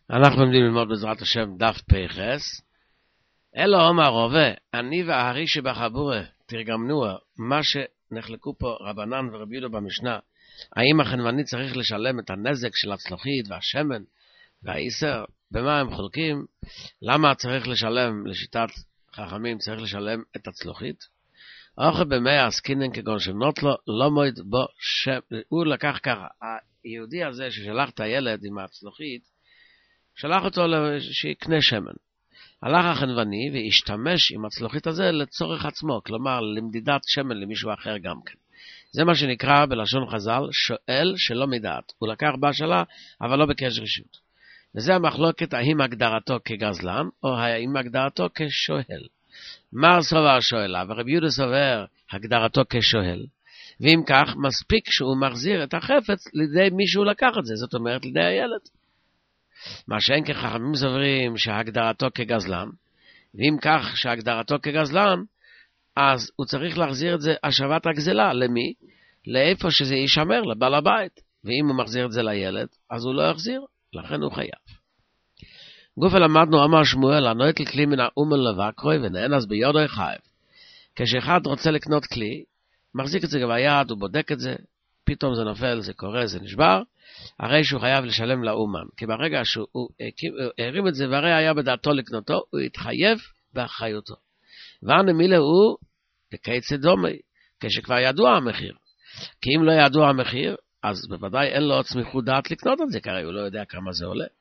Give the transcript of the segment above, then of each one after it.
אנחנו לומדים ללמוד בעזרת השם דף פ"ח. אלו אומר רובה, אני והארי שבחבורה תרגמנוה, מה שנחלקו פה רבנן ורבי יהודה במשנה, האם החנווני צריך לשלם את הנזק של הצלוחית והשמן והאיסר, במה הם חולקים? למה צריך לשלם, לשיטת חכמים צריך לשלם את הצלוחית? אוכל במאה עסקינן כגון שנות לו, לא מועד בו הוא לקח ככה, היהודי הזה ששלח את הילד עם הצלוחית, שלח אותו שיקנה שמן. הלך החנווני והשתמש עם הצלוחית הזה לצורך עצמו, כלומר למדידת שמן למישהו אחר גם כן. זה מה שנקרא בלשון חז"ל, שואל שלא מדעת. הוא לקח בהשאלה, אבל לא בקש רשות. וזה המחלוקת האם הגדרתו כגזלן, או האם הגדרתו כשואל. מר סובר שואלה, ורבי יהודה סובר הגדרתו כשואל. ואם כך, מספיק שהוא מחזיר את החפץ לידי מישהו לקח את זה, זאת אומרת לידי הילד. מה שאין כחכמים סוברים שהגדרתו כגזלן, ואם כך שהגדרתו כגזלן, אז הוא צריך להחזיר את זה השבת הגזלה. למי? לאיפה שזה יישמר, לבעל הבית. ואם הוא מחזיר את זה לילד, אז הוא לא יחזיר, לכן הוא חייב. גופה למדנו אמר שמואל, הנועט לכלי מן האומן לבקרוי ונאנס ביודו חייב. כשאחד רוצה לקנות כלי, מחזיק את זה ביד, הוא בודק את זה, פתאום זה נופל, זה קורה, זה נשבר, הרי שהוא חייב לשלם לאומן. כי ברגע שהוא הרים את זה והרי היה בדעתו לקנותו, הוא התחייב באחריותו. והנמילה הוא בקיצה דומי, כשכבר ידוע המחיר. כי אם לא ידוע המחיר, אז בוודאי אין לו סמיכות דעת לקנות את זה, כי הרי הוא לא יודע כמה זה עולה.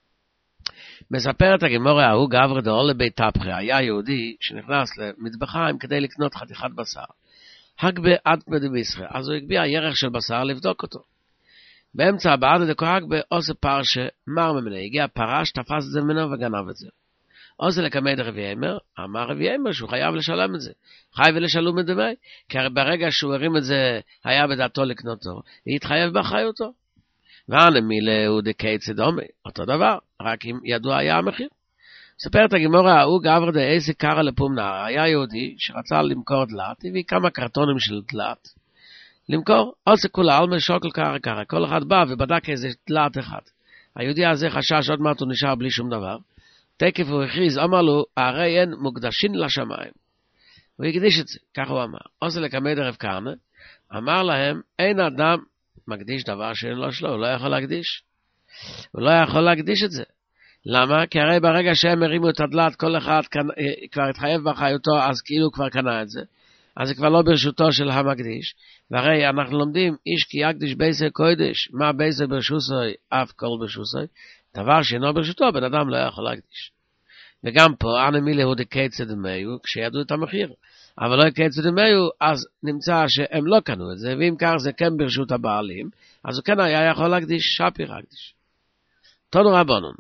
מספרת הגמורה ההוא גבר דאול לבית תפחי, היה יהודי שנכנס למטבחיים כדי לקנות חתיכת בשר. הגבה עד כבדי בישראל, אז הוא הגביע ירח של בשר לבדוק אותו. באמצע הבעד הדקו הגבה עושה פרשה מר ממנו, הגיע פרש, תפס את זה ממנו וגנב את זה. עושה לקמד רבי אמר, אמר רבי אמר שהוא חייב לשלם את זה. חייב לשלום את דמי, כי ברגע שהוא הרים את זה היה בדעתו לקנותו, להתחייב באחריותו. והנמילה הוא דקייצה דומי, אותו דבר, רק אם ידוע היה המחיר. ספרת הגמורה ההוא גבר דאיזה קרא לפומנה, היה יהודי שרצה למכור דלת, הביא כמה קרטונים של דלת, למכור, עושה כולה אלמה שוקל קרא, כל אחד בא ובדק איזה דלת אחד. היהודי הזה חשש עוד מעט הוא נשאר בלי שום דבר, תקף הוא הכריז, אמר לו, הרי אין מוקדשין לשמיים. הוא הקדיש את זה, כך הוא אמר. עושה לקמד ערב כהנא, אמר להם, אין אדם מקדיש דבר שאין לו שלו, הוא לא יכול להקדיש. הוא לא יכול להקדיש את זה. למה? כי הרי ברגע שהם הרימו את הדלת, כל אחד כבר התחייב באחריותו, אז כאילו כבר קנה את זה. אז זה כבר לא ברשותו של המקדיש. והרי אנחנו לומדים, איש כי יקדיש בייסי קודש, מה בייסי ברשוסוי, אף כל ברשוסוי, דבר שאינו ברשותו, בן אדם לא יכול להקדיש. וגם פה, הנמילה הוא דקייצה דמיו, כשידעו את המחיר. אבל לא קייצה דמיו, אז נמצא שהם לא קנו את זה, ואם כך זה כן ברשות הבעלים, אז הוא כן היה יכול להקדיש, שפיר להקדיש. תנו רבונון.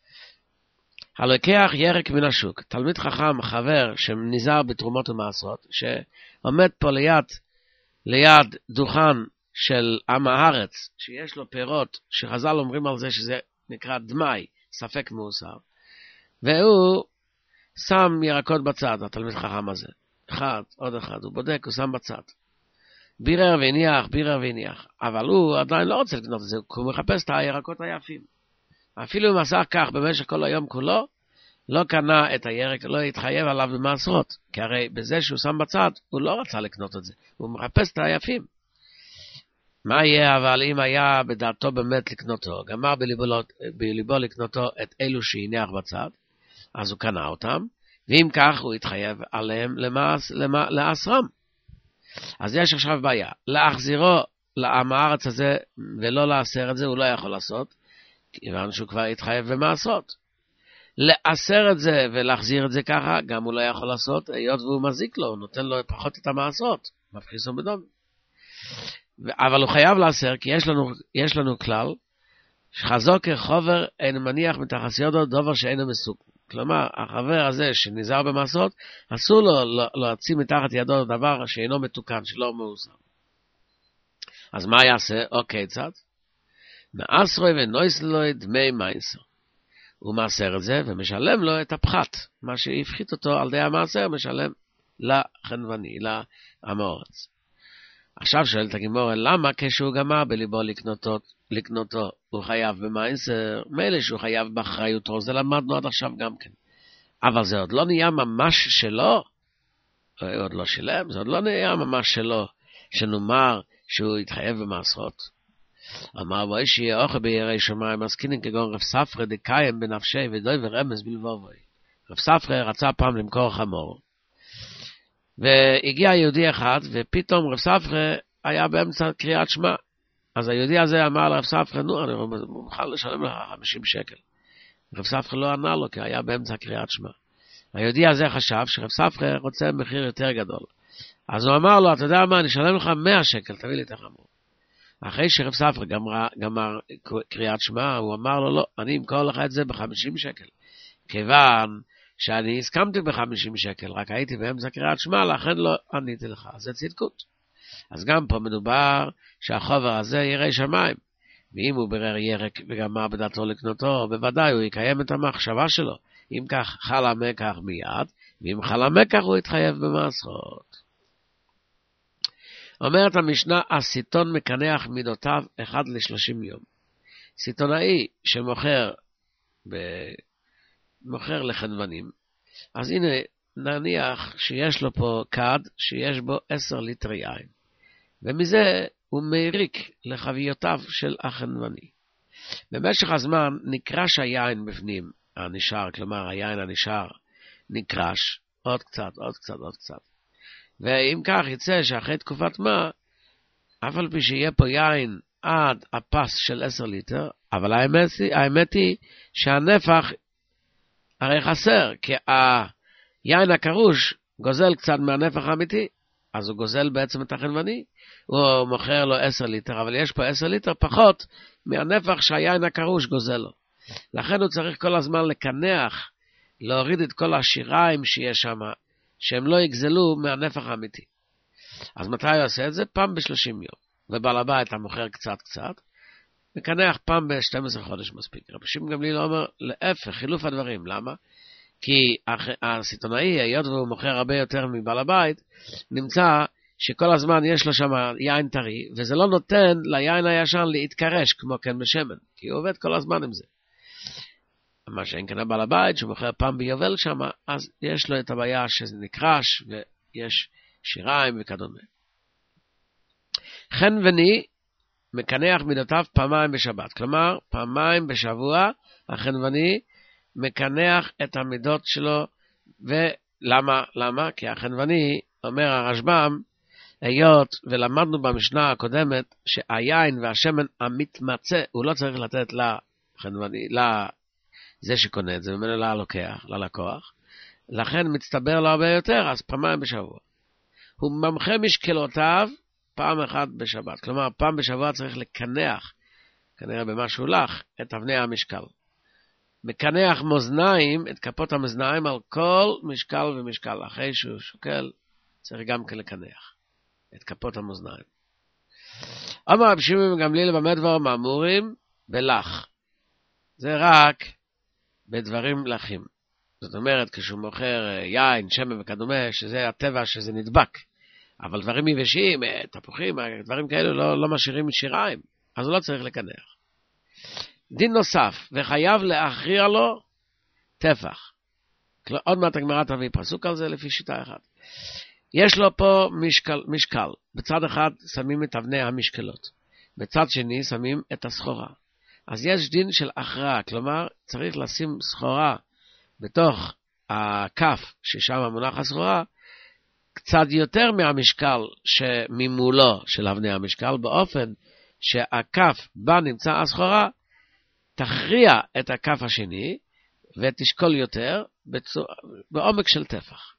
הלוקח ירק מן השוק, תלמיד חכם, חבר, שנזהר בתרומות ומעשרות, שעומד פה ליד דוכן של עם הארץ, שיש לו פירות, שחז"ל אומרים על זה שזה נקרא דמי, ספק מאוסר, והוא שם ירקות בצד, התלמיד חכם הזה. אחד, עוד אחד, הוא בודק, הוא שם בצד. בירר והניח, אבל הוא עדיין לא רוצה לקנות את זה, הוא מחפש את הירקות היפים. אפילו אם עשה כך במשך כל היום כולו, לא קנה את הירק, לא התחייב עליו במעשרות, כי הרי בזה שהוא שם בצד, הוא לא רצה לקנות את זה, הוא מחפש את היפים. מה יהיה אבל אם היה בדעתו באמת לקנותו, גמר בליבו לקנותו את אלו שהניח בצד, אז הוא קנה אותם, ואם כך הוא התחייב עליהם לאסרם. אז יש עכשיו בעיה, להחזירו לעם הארץ הזה ולא לאסר את זה הוא לא יכול לעשות, כיוון שהוא כבר התחייב במעשרות. לאסר את זה ולהחזיר את זה ככה, גם הוא לא יכול לעשות, היות והוא מזיק לו, הוא נותן לו פחות את המעשרות, מפחיסו בדום. אבל הוא חייב לאסר, כי יש לנו כלל, שחזוקר חובר אין מניח מתחת ידו דבר שאינו מסוג. כלומר, החבר הזה שנזהר במעשרות, אסור לו להוציא מתחת ידו דבר שאינו מתוקן, שלא מאוסר. אז מה יעשה? אוקיי, צד. מאסרוי ונויסלוי דמי מייסר. הוא מעשר את זה ומשלם לו את הפחת. מה שהפחית אותו על די המעשר משלם לחנווני, לעם הארץ. עכשיו שואלת הגימורה, למה כשהוא גמר בליבו לקנותו, הוא חייב במעשר? מילא שהוא חייב באחריותו, זה למדנו עד עכשיו גם כן. אבל זה עוד לא נהיה ממש שלו, עוד לא שלם, זה עוד לא נהיה ממש שלו, שנאמר שהוא יתחייב במעשרות. אמר בו אישי אוכל בירי שמיים, מסכינים כגון רב ספרא דקיים בנפשי ודוי ורמז בלבובוי. רב ספרא רצה פעם למכור חמור, והגיע יהודי אחד, ופתאום רב ספרא היה באמצע קריאת שמע. אז היהודי הזה אמר לרב ספרא, נו, אני מוכן לשלם לך 50 שקל. רב ספרא לא ענה לו, כי היה באמצע קריאת שמע. היהודי הזה חשב שרב ספרא רוצה מחיר יותר גדול. אז הוא אמר לו, אתה יודע מה, אני אשלם לך 100 שקל, תביא לי את החמור. אחרי שרב ספרא גמר קריאת שמע, הוא אמר לו, לא, אני אמכור לך את זה ב50 שקל. כיוון שאני הסכמתי ב50 שקל, רק הייתי באמצע קריאת שמע, לכן לא עניתי לך. זה צדקות. אז גם פה מדובר שהחובר הזה ירא שמיים. ואם הוא ברר ירק וגמר בדעתו לקנותו, בוודאי הוא יקיים את המחשבה שלו. אם כך חל המקח מיד, ואם חל המקח הוא יתחייב במעשרות. אומרת המשנה, הסיטון מקנח מידותיו 1 ל-30 יום. סיטונאי מוכר לחנוונים, אז הנה נניח שיש לו פה כד שיש בו 10 ליטר יין, ומזה הוא מריק לחביותיו של החנווני. במשך הזמן נקרש היין בפנים הנשאר, כלומר היין הנשאר נקרש עוד קצת, ואם כך יצא שאחרי תקופת מה, אף על פי שיהיה פה יין עד הפס של 10 ליטר, אבל האמת היא שהנפח הרי חסר, כי היין הקרוש גוזל קצת מהנפח האמיתי, אז הוא גוזל בעצם את החנווני, הוא מוכר לו 10 ליטר, אבל יש פה 10 ליטר פחות מהנפח שהיין הקרוש גוזל לו. לכן הוא צריך כל הזמן לקנח, להוריד את כל השיריים שיש שם, שהם לא יגזלו מהנפח האמיתי. אז מתי הוא עושה את זה? פעם ב-30 יום. ובעל הבית המוכר קצת, מקנח פעם ב-12 חודש מספיק. רבי שמעון גמליאל אומר, להפך, חילוף הדברים. למה? כי הסיטונאי, היות והוא מוכר הרבה יותר מבעל הבית, נמצא שכל הזמן יש לו שם יין טרי, וזה לא נותן ליין הישן להתקרש כמו כן בשמן, כי הוא עובד כל הזמן עם זה. מה שאין כאן הבעל הבית, שהוא מוכר פעם ביובל שם, אז יש לו את הבעיה שזה נקרש, ויש שיריים וכדומה. חנווני מקנח מידותיו פעמיים בשבת. כלומר, פעמיים בשבוע החנווני מקנח את המידות שלו. ולמה? למה? כי החנווני, אומר הרשב"ם, היות ולמדנו במשנה הקודמת שהיין והשמן המתמצא, הוא לא צריך לתת לחנווני, זה שקונה את זה, ומנו ללקוח. לכן מצטבר לו הרבה יותר, אז פעמיים בשבוע. הוא ממחה משקלותיו פעם אחת בשבת. כלומר, פעם בשבוע צריך לקנח, כנראה במשהו לך, את אבני המשקל. מקנח מאזניים, את כפות המאזניים, על כל משקל ומשקל. אחרי שהוא שוקל, צריך גם כן לקנח את כפות המאזניים. אמר רבי שמעון גמליאל במה דברים אמורים? בלח. זה רק בדברים לחים. זאת אומרת, כשהוא מוכר יין, שמן וכדומה, שזה הטבע שזה נדבק. אבל דברים יבשים, תפוחים, דברים כאלו לא משאירים שיריים, אז הוא לא צריך לקנח. דין נוסף, וחייב להכריע לו טפח. עוד מעט הגמרא תביא פסוק על זה לפי שיטה אחת. יש לו פה משקל. בצד אחד שמים את אבני המשקלות. בצד שני שמים את הסחורה. אז יש דין של הכרעה, כלומר צריך לשים סחורה בתוך הכף ששם מונח הסחורה, קצת יותר מהמשקל שממולו של אבני המשקל, באופן שהכף בה נמצא הסחורה, תכריע את הכף השני, ותשקול יותר בעומק של טפח.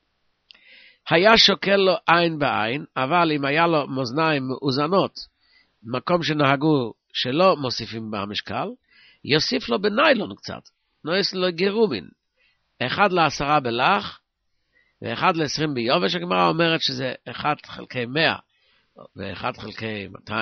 היה שוקל לו עין בעין, אבל אם היה לו מאזניים מאוזנות, מקום שנהגו שלא מוסיפים במשקל, יוסיף לו בניילון קצת, נועס לו גירומין, 1/10 בלח, ו1 ל-20 ביובש. הגמרא אומרת שזה 1/100, ו1/200.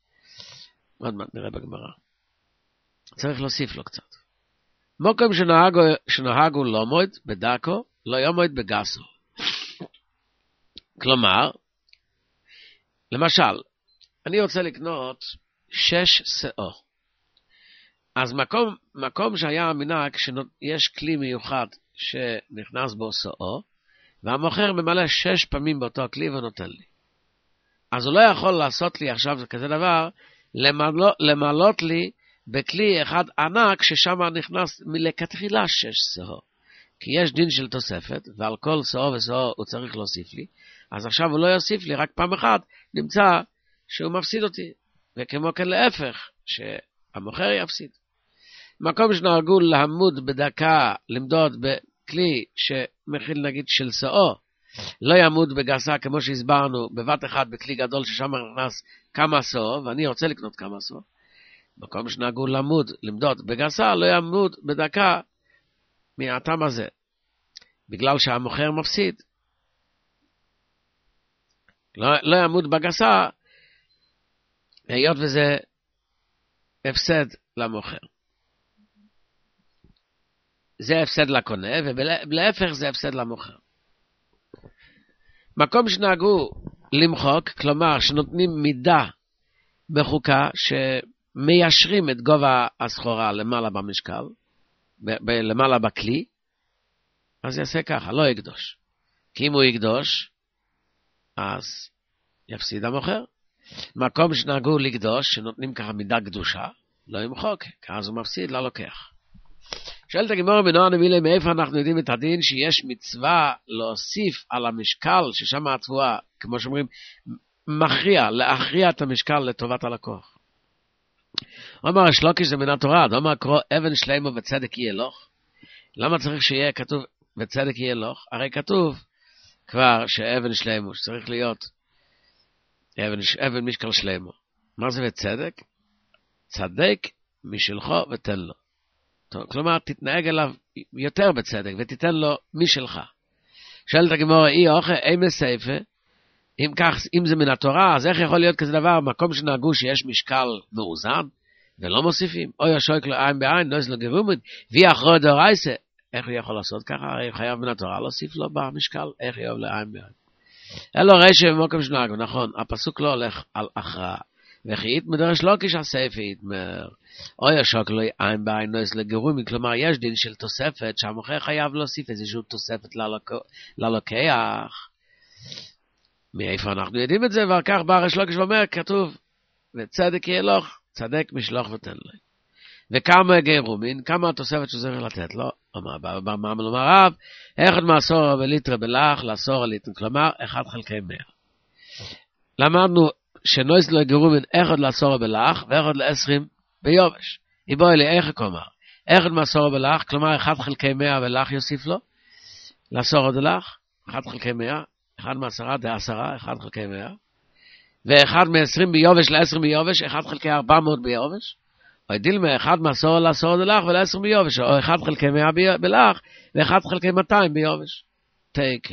עוד מעט נראה בגמרא. צריך להוסיף לו קצת. מוקם שנהגו לא מועד בדקו, לא יומועד בגסו. כלומר, למשל, אני רוצה לקנות 6 שאור. אז מקום שהיה המנהג שיש כלי מיוחד שנכנס בו שאור, והמוכר ממלא 6 פעמים באותו כלי ונותן לי. אז הוא לא יכול לעשות לי עכשיו כזה דבר, למלות לי בכלי אחד ענק ששם נכנס מלכתחילה 6 שאור. כי יש דין של תוספת, ועל כל שאור ושאור הוא צריך להוסיף לי, אז עכשיו הוא לא יוסיף לי, רק פעם אחת נמצא שהוא מפסיד אותי. וכמו כן להפך, שהמוכר יפסיד. מקום שנהגו לעמוד בדקה, למדוד בכלי שמכיל נגיד של שאור, לא יעמוד בגסה כמו שהסברנו בבת אחד בכלי גדול ששם נכנס כמה שאור, ואני רוצה לקנות כמה שאור. מקום שנהגו למדוד בגסה, לא יעמוד בדקה מהטעם הזה, בגלל שהמוכר מפסיד. לא יעמוד בגסה, היות וזה הפסד למוכר. זה הפסד לקונה, ולהפך זה הפסד למוכר. מקום שנהגו למחוק, כלומר שנותנים מידה בחוקה, שמיישרים את גובה הסחורה למעלה במשקל, למעלה בכלי, אז יעשה ככה, לא יקדוש. כי אם הוא יקדוש, אז יפסיד המוכר. מקום שנהגו לקדוש, שנותנים ככה מידה קדושה, לא ימחוק, כי אז הוא מפסיד, לא לוקח. שואלת הגמרא בנוער נמילה, מאיפה אנחנו יודעים את הדין שיש מצווה להוסיף על המשקל, ששם התבואה, כמו שאומרים, להכריע את המשקל לטובת הלקוח. אומר השלוקיש זה מן התורה, אומר קרוא אבן שלמה וצדק יהיה לוך. למה צריך שיהיה כתוב וצדק יהיה לוך? הרי כתוב כבר שאבן שלמה, שצריך להיות אבן משקל שלמה. מה זה וצדק? צדק משלחו ותן לו. טוב, כלומר, תתנהג אליו יותר בצדק ותיתן לו משלך. שואלת הגמרא, אי מסייפה, אם זה מן התורה, אז איך יכול להיות כזה דבר, מקום שנהגו שיש משקל מאוזן, ולא מוסיפים? אוי השוק לו עין בעין, נויס לו גרומד, וי אחרו דאורייסה. איך הוא יכול לעשות ככה? הרי חייב מן התורה להוסיף לו במשקל, איך יאוב לעין בעין. אלו רשע במקום שנהגו, נכון, הפסוק לא הולך על הכרעה. וכי יתמר שלוקיש הסייפה יתמר. אוי השוק לו עין בעין, נויס לו גרומד, כלומר יש דין של תוספת, שהמוכר חייב להוסיף איזושהי תוספת ללוקח. מאיפה אנחנו יודעים את זה? ועל כך בא השלוקיש ואומר, כתוב, וצדק יהיה לוך, צדק משלוח ותן לו. וכמה גרומין, כמה התוספת שצריך לתת לו? במאמר הרב, אחד מעשור בליטר בלח, לעשור ליטר, כלומר, 1 חלקי 100. למדנו שנויס לו גרומין, אחד לעשור בלח, ואחד ל20 ביובש. יבוא אלי, איך כלומר? אחד מעשור בלח, כלומר, 1 חלקי 100 בלח יוסיף לו, לעשור בלח, 1 חלקי 100, 1 מעשרה דה 10, 1 חלקי 100, ואחד מ-20 ביובש ל-10 ביובש, 1 חלקי 400 ביובש, או ידיל מ-1 מעשור לעשור דלח ול-10 ביובש, או 1 חלקי 100 בלח, ו-1 חלקי 200 ביובש. תיק.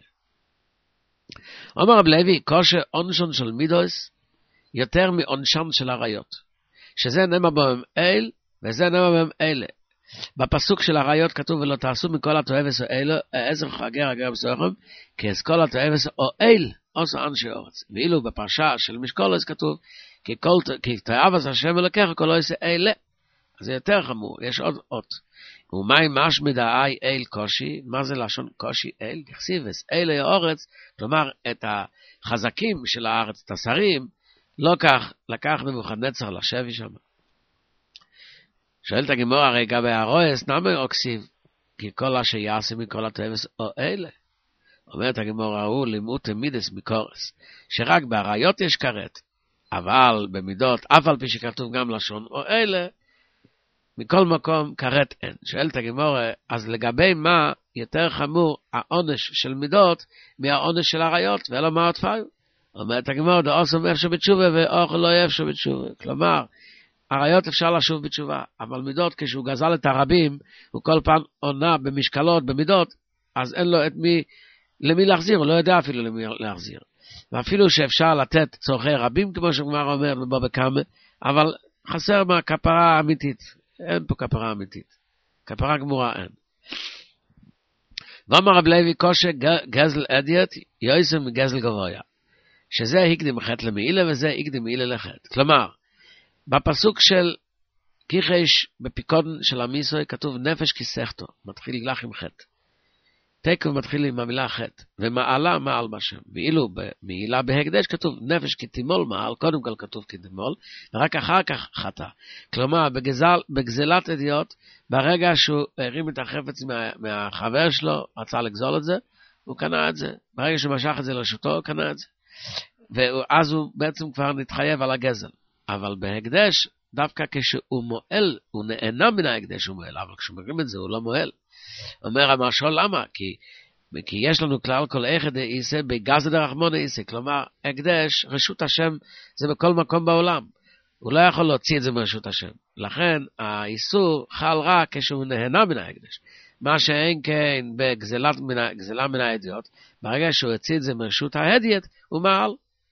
אומר רב לוי, כושר עונשון של מידוס, יותר מעונשן של עריות, שזה נאמר בהם אל, וזה נאמר בהם אלה. בפסוק של העריות כתוב, ולא תעשו מכל התועבס או אלו, עזר חגר הגר בסוכם, כי אסכול התועבס או אל, עושו אנשי אורץ. ואילו בפרשה של משקולס כתוב, כי תאהבס השם אלוקיך, כל עושה אלה. אז זה יותר חמור, יש עוד אות. ומאי משמד האי אל קושי, מה זה לשון קושי אל? ככסיבס, אלה האורץ, כלומר את החזקים של הארץ, את השרים, לא כך לקח נבוכדנצר לשבי שם. שואלת הגמור, הרי גבי הרועס, נאמר אוקסיב, כי כל אשר יעשה מכל התועבס או אלה. אומרת הגמור, הוא לימוד מידס מקורס, שרק בעריות יש כרת, אבל במידות, אף על פי שכתוב גם לשון או אלה, מכל מקום כרת אין. שואלת הגמור, אז לגבי מה יותר חמור העונש של מידות, מהעונש של עריות, ולא מה עוד פיו? אומרת הגמור, דאוסם אפשר בתשובה, ואוכל לא אפשר בתשובה. כלומר, עריות אפשר לשוב בתשובה, אבל מידות, כשהוא גזל את הרבים, הוא כל פעם עונה במשקלות, במידות, אז אין לו למי להחזיר, הוא לא יודע אפילו למי להחזיר. ואפילו שאפשר לתת צורכי רבים, כמו שגמר אומר בו בכמה, אבל חסר מה כפרה אמיתית. אין פה כפרה אמיתית. כפרה גמורה אין. ואמר רב לוי, כושר גזל אדיוט, יויסם מגזל גבויה. שזה הקדים חטא למעילה וזה הקדים מעילה לחטא. כלומר, בפסוק של כיחש בפיקודן של המיסוי כתוב נפש כסכתו, מתחיל לך עם חטא. תקף מתחיל עם המילה חטא, ומעלה מעל בשם. ואילו במעילה בהקדש כתוב נפש כתימול מעל, קודם כל כתוב כתימול, ורק אחר כך חטא. כלומר, בגזלת אדיוט, ברגע שהוא הרים את החפץ מהחבר שלו, רצה לגזול את זה, הוא קנה את זה. ברגע שהוא משך את זה לרשותו, הוא קנה את זה. ואז הוא בעצם כבר נתחייב על הגזל. אבל בהקדש, דווקא כשהוא מועל, הוא נהנה מן ההקדש, הוא מועל, אבל כשמרים את זה, הוא לא מועל. אומר המשול, למה? כי יש לנו כלל כל אחד איסה בגזל דרחמון איסה, כלומר, הקדש, רשות השם, זה בכל מקום בעולם. הוא לא יכול להוציא את זה מרשות השם. לכן, האיסור חל רק כשהוא נהנה מן ההקדש. מה שאין כן בגזלה מן האדיוט, ברגע שהוא הוציא את זה מרשות ההדיוט, הוא מעל.